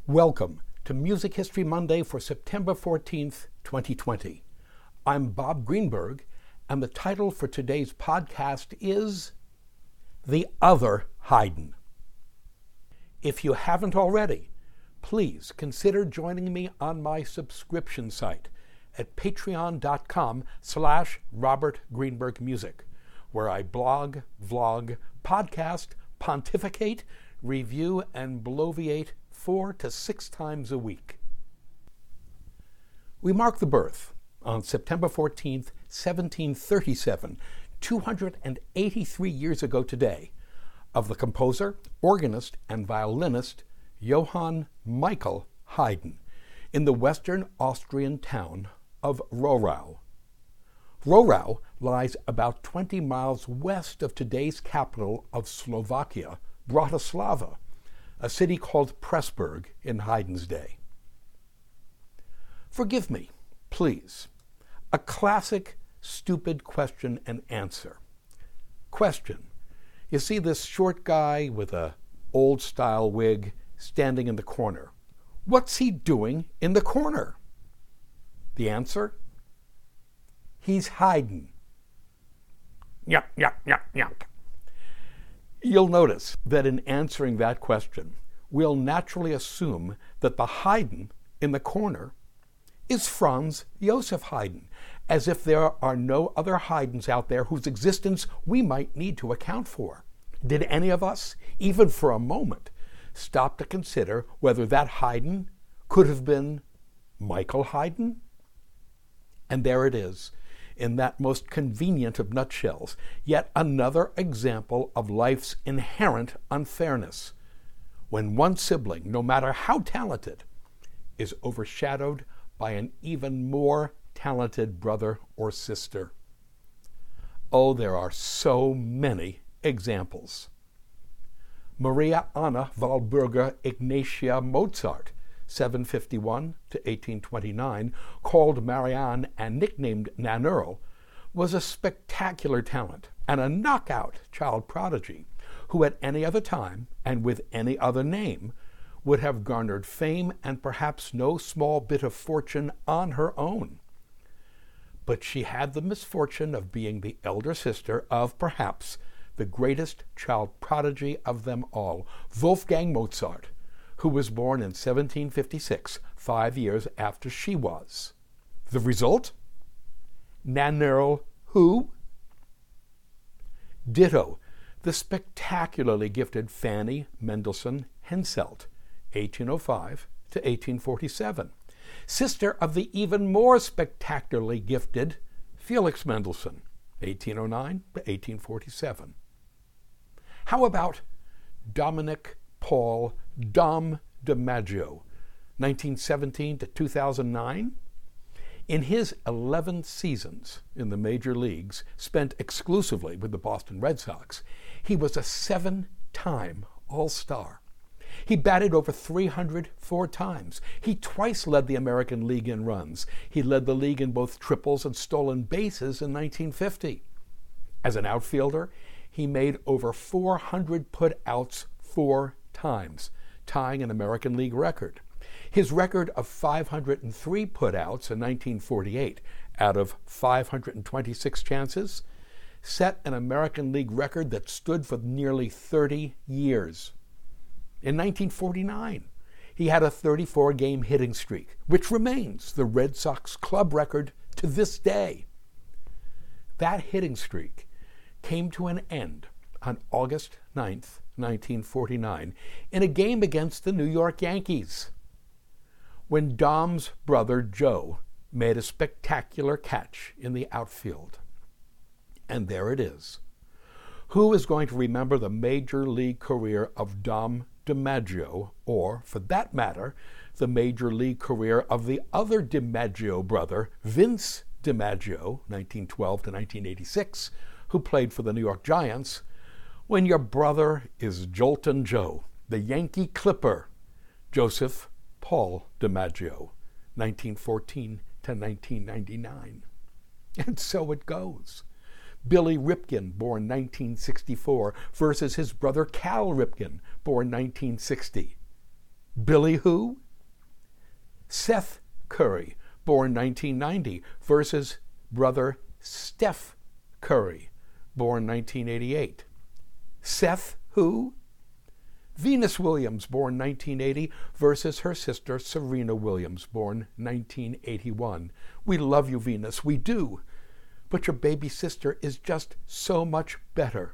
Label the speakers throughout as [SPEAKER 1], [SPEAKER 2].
[SPEAKER 1] Welcome to Music History Monday for September 14th, 2020. I'm Bob Greenberg, and the title for today's podcast is The Other Haydn. If you haven't already, please consider joining me on my subscription site at patreon.com/Robert Greenberg Music, where I blog, vlog, podcast, pontificate, review, and bloviate 4 to 6 times a week. We mark the birth, on September 14th, 1737, 283 years ago today, of the composer, organist, and violinist Johann Michael Haydn in the western Austrian town of Rohrau. Rohrau lies about 20 miles west of today's capital of Slovakia, Bratislava, a city called Pressburg in Haydn's day. Forgive me, please. A classic stupid question and answer. Question. You see this short guy with a old-style wig standing in the corner. What's he doing in the corner? The answer? He's Haydn. Yuck, yuck, yuck, yuck. You'll notice that in answering that question, we'll naturally assume that the Haydn in the corner is Franz Joseph Haydn, as if there are no other Haydns out there whose existence we might need to account for. Did any of us, even for a moment, stop to consider whether that Haydn could have been Michael Haydn? And there it is, in that most convenient of nutshells, yet another example of life's inherent unfairness, when one sibling, no matter how talented, is overshadowed by an even more talented brother or sister. Oh, there are so many examples. Maria Anna Walburga Ignatia Mozart, 751 to 1829, called Marianne and nicknamed Nan Earl, was a spectacular talent and a knockout child prodigy who at any other time and with any other name would have garnered fame and perhaps no small bit of fortune on her own. But she had the misfortune of being the elder sister of perhaps the greatest child prodigy of them all, Wolfgang Mozart, who was born in 1756, 5 years after she was. The result? Nan Earl who? Ditto the spectacularly gifted Fanny Mendelssohn Henselt, 1805 to 1847, sister of the even more spectacularly gifted Felix Mendelssohn, 1809 to 1847. How about Dominic Paul Dom DiMaggio, 1917 to 2009? In his 11 seasons in the major leagues, spent exclusively with the Boston Red Sox, he was a 7-time All-Star. He batted over 300 4 times. He twice led the American League in runs. He led the league in both triples and stolen bases in 1950. As an outfielder, he made over 400 put-outs 4 times, tying an American League record. His record of 503 put-outs in 1948 out of 526 chances set an American League record that stood for nearly 30 years. In 1949, he had a 34-game hitting streak, which remains the Red Sox club record to this day. That hitting streak came to an end on August 9th, 1949, in a game against the New York Yankees, when Dom's brother Joe made a spectacular catch in the outfield. And there it is. Who is going to remember the major league career of Dom DiMaggio, or, for that matter, the major league career of the other DiMaggio brother, Vince DiMaggio, 1912 to 1986, who played for the New York Giants, when your brother is Joltin' Joe, the Yankee Clipper, Joseph Paul DiMaggio, 1914 to 1999. And so it goes. Billy Ripken, born 1964, versus his brother Cal Ripken, born 1960. Billy who? Seth Curry, born 1990, versus brother Steph Curry, born 1988. Seth who? Venus Williams, born 1980, versus her sister Serena Williams, born 1981. We love you, Venus, we do. But your baby sister is just so much better.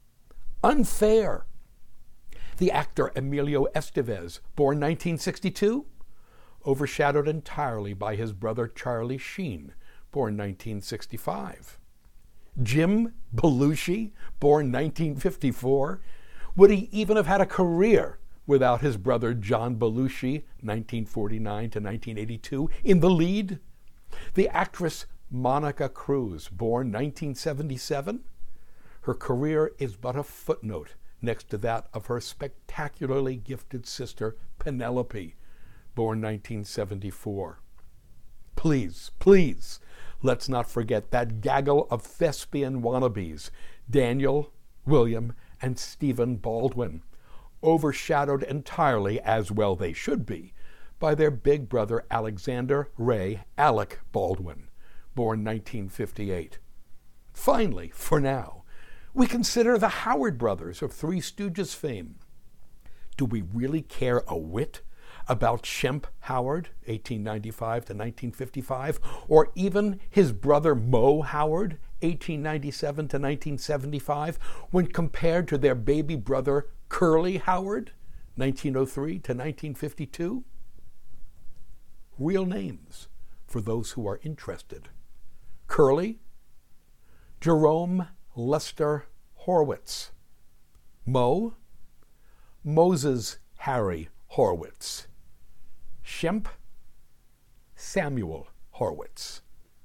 [SPEAKER 1] Unfair. The actor Emilio Estevez, born 1962, overshadowed entirely by his brother Charlie Sheen, born 1965. Jim Belushi, born 1954, would he even have had a career without his brother John Belushi, 1949 to 1982, in the lead? The actress Monica Cruz, born 1977, her career is but a footnote next to that of her spectacularly gifted sister Penelope, born 1974. Please, please, let's not forget that gaggle of thespian wannabes, Daniel, William, and Stephen Baldwin, overshadowed entirely, as well they should be, by their big brother Alexander Ray Alec Baldwin, born 1958. Finally, for now, we consider the Howard brothers of Three Stooges fame. Do we really care a whit about Shemp Howard, 1895 to 1955, or even his brother Moe Howard, 1897 to 1975, when compared to their baby brother Curly Howard, 1903 to 1952? Real names for those who are interested. Curly, Jerome Lester Horwitz. Moe, Moses Harry Horwitz. Shemp, Samuel Horwitz.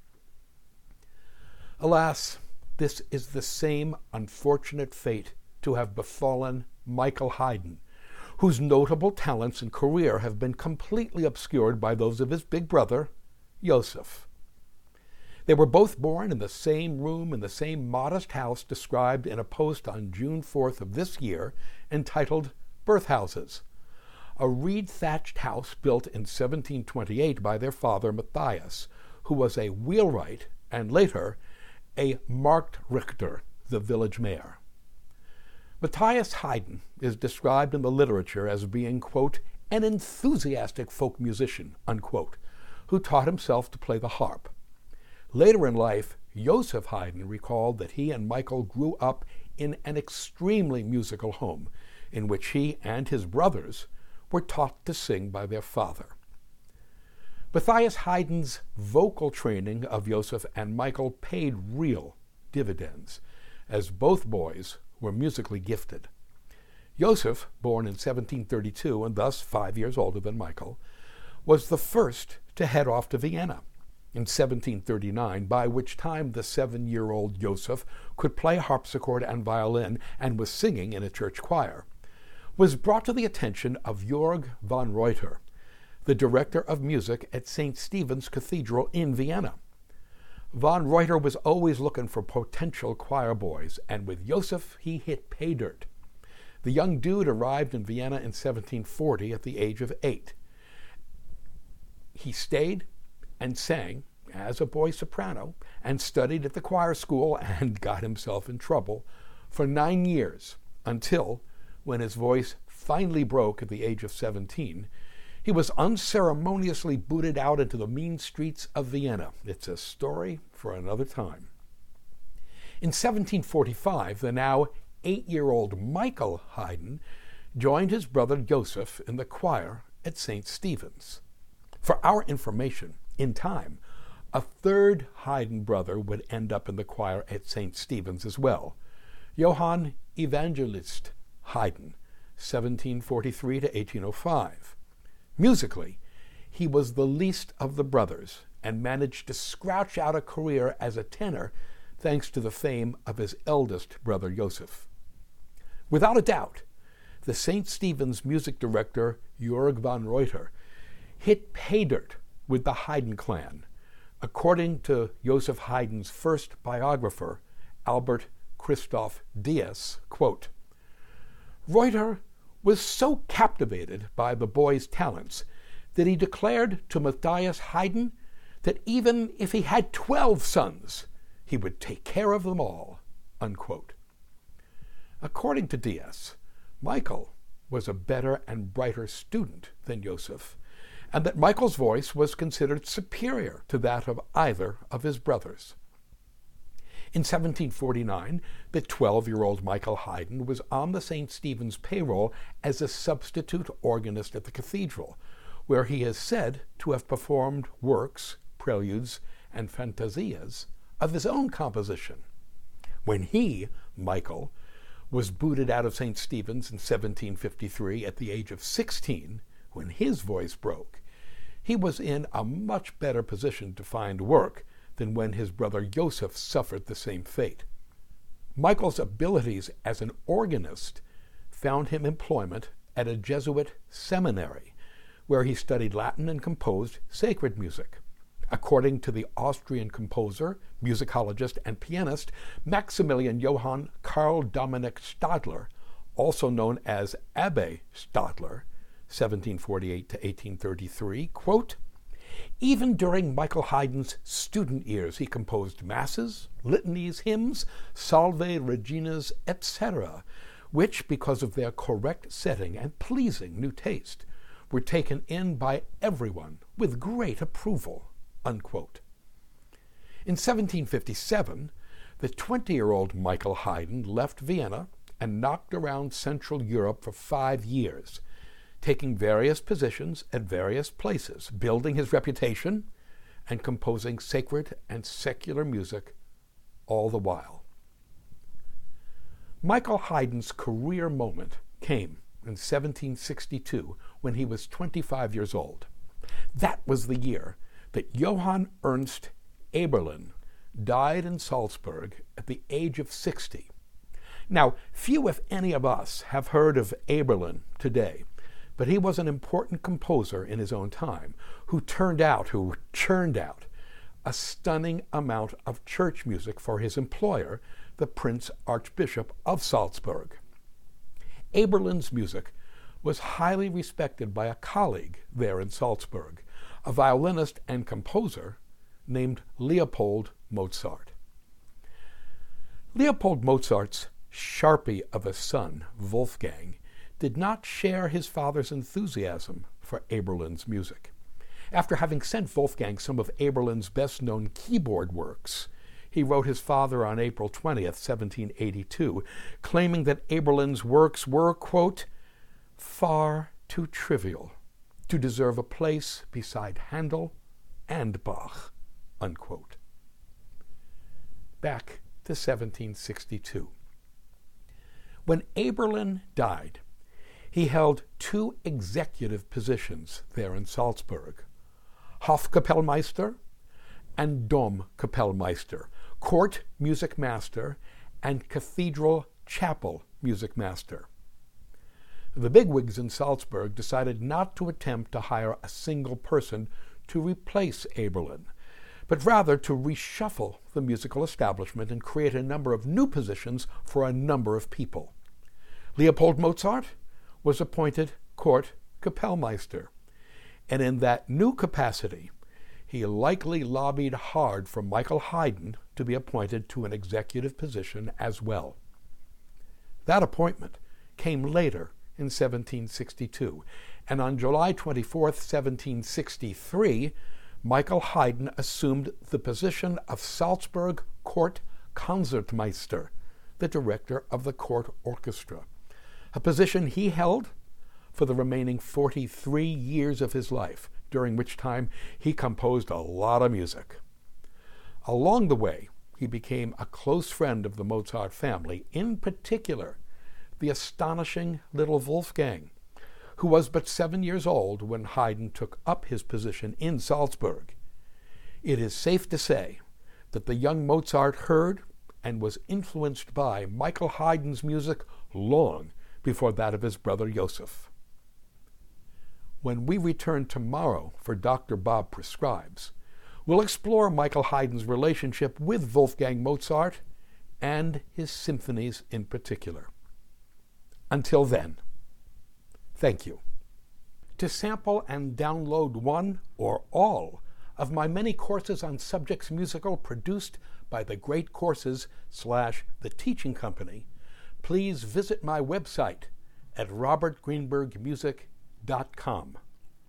[SPEAKER 1] Alas, this is the same unfortunate fate to have befallen Michael Haydn, whose notable talents and career have been completely obscured by those of his big brother, Joseph. They were both born in the same room in the same modest house described in a post on June 4th of this year entitled Birthhouses, a reed-thatched house built in 1728 by their father Matthias, who was a wheelwright and later a Marktrichter, the village mayor. Matthias Haydn is described in the literature as being, quote, an enthusiastic folk musician, unquote, who taught himself to play the harp. Later in life, Joseph Haydn recalled that he and Michael grew up in an extremely musical home, in which he and his brothers were taught to sing by their father. Matthias Haydn's vocal training of Joseph and Michael paid real dividends, as both boys were musically gifted. Joseph, born in 1732 and thus 5 years older than Michael, was the first to head off to Vienna in 1739, by which time the 7-year-old Joseph could play harpsichord and violin and was singing in a church choir, was brought to the attention of Georg von Reuter, the director of music at St. Stephen's Cathedral in Vienna. Von Reuter was always looking for potential choir boys, and with Joseph, he hit pay dirt. The young dude arrived in Vienna in 1740 at the age of 8. He stayed and sang as a boy soprano and studied at the choir school and got himself in trouble for 9 years until, when his voice finally broke at the age of 17, he was unceremoniously booted out into the mean streets of Vienna. It's a story for another time. In 1745, the now 8-year-old Michael Haydn joined his brother Joseph in the choir at St. Stephen's. For our information, in time, a third Haydn brother would end up in the choir at St. Stephen's as well, Johann Evangelist Haydn, 1743 to 1805. Musically, he was the least of the brothers and managed to scrouch out a career as a tenor thanks to the fame of his eldest brother Joseph. Without a doubt, the St. Stephen's music director Georg von Reuter hit pay dirt with the Haydn clan, according to Joseph Haydn's first biographer, Albert Christoph Dies, quote, Reuter was so captivated by the boy's talents that he declared to Matthias Haydn that even if he had 12 sons, he would take care of them all, unquote. According to Diaz, Michael was a better and brighter student than Joseph, and that Michael's voice was considered superior to that of either of his brothers. In 1749, the 12-year-old Michael Haydn was on the St. Stephen's payroll as a substitute organist at the cathedral, where he is said to have performed works, preludes, and fantasias of his own composition. When he, Michael, was booted out of St. Stephen's in 1753 at the age of 16, when his voice broke, he was in a much better position to find work than when his brother Joseph suffered the same fate. Michael's abilities as an organist found him employment at a Jesuit seminary, where he studied Latin and composed sacred music. According to the Austrian composer, musicologist, and pianist Maximilian Johann Karl Dominic Stadler, also known as Abbe Stadler, 1748 to 1833, quote, "Even during Michael Haydn's student years, he composed masses, litanies, hymns, salve reginas, etc., which, because of their correct setting and pleasing new taste, were taken in by everyone with great approval," unquote. In 1757, the 20-year-old Michael Haydn left Vienna and knocked around Central Europe for 5 years, taking various positions at various places, building his reputation, and composing sacred and secular music all the while. Michael Haydn's career moment came in 1762 when he was 25 years old. That was the year that Johann Ernst Eberlin died in Salzburg at the age of 60. Now, few, if any of us, have heard of Eberlin today, but he was an important composer in his own time who churned out a stunning amount of church music for his employer, the Prince Archbishop of Salzburg. Eberlin's music was highly respected by a colleague there in Salzburg, a violinist and composer named Leopold Mozart. Leopold Mozart's Sharpie of a son, Wolfgang, did not share his father's enthusiasm for Eberlin's music. After having sent Wolfgang some of Eberlin's best-known keyboard works, he wrote his father on April 20th, 1782, claiming that Eberlin's works were, quote, "far too trivial to deserve a place beside Handel and Bach," unquote. Back to 1762. When Eberlin died, he held 2 executive positions there in Salzburg: Hofkapellmeister and Domkapellmeister, court music master and cathedral chapel music master. The bigwigs in Salzburg decided not to attempt to hire a single person to replace Eberlin, but rather to reshuffle the musical establishment and create a number of new positions for a number of people. Leopold Mozart was appointed court Kapellmeister, and in that new capacity, he likely lobbied hard for Michael Haydn to be appointed to an executive position as well. That appointment came later in 1762, and on July 24th, 1763, Michael Haydn assumed the position of Salzburg Court Concertmeister, the director of the court orchestra, a position he held for the remaining 43 years of his life, during which time he composed a lot of music. Along the way, he became a close friend of the Mozart family, in particular the astonishing little Wolfgang, who was but 7 years old when Haydn took up his position in Salzburg. It is safe to say that the young Mozart heard and was influenced by Michael Haydn's music long before that of his brother Joseph. When we return tomorrow for Dr. Bob Prescribes, we'll explore Michael Haydn's relationship with Wolfgang Mozart and his symphonies in particular. Until then, Thank you. To sample and download one or all of my many courses on subjects musical produced by the Great Courses / The Teaching Company, please visit my website at robertgreenbergmusic.com.